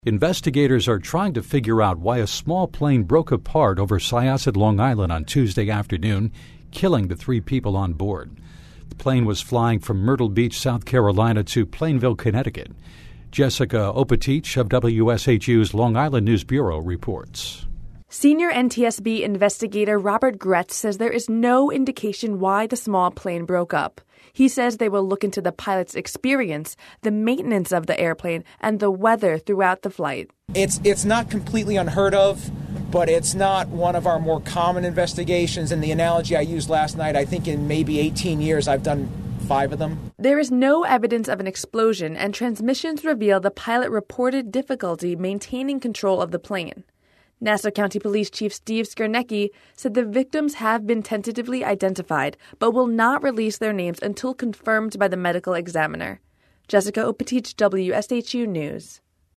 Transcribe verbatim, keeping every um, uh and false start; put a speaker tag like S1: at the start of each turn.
S1: Investigators are trying to figure out why a small plane broke apart over Syosset, Long Island on Tuesday afternoon, killing the three people on board. The plane was flying from Myrtle Beach, South Carolina to Plainville, Connecticut. Jessica Opatich of W S H U's Long Island News Bureau reports.
S2: Senior N T S B investigator Robert Gretz says there is no indication why the small plane broke up. He says they will look into the pilot's experience, the maintenance of the airplane, and the weather throughout the flight.
S3: It's it's not completely unheard of, but it's not one of our more common investigations. And the analogy I used last night, I think in maybe eighteen years I've done five of them.
S2: There is no evidence of an explosion, and transmissions reveal the pilot reported difficulty maintaining control of the plane. Nassau County Police Chief Steve Skernecki said the victims have been tentatively identified, but will not release their names until confirmed by the medical examiner. Jessica Opatich, W S H U News.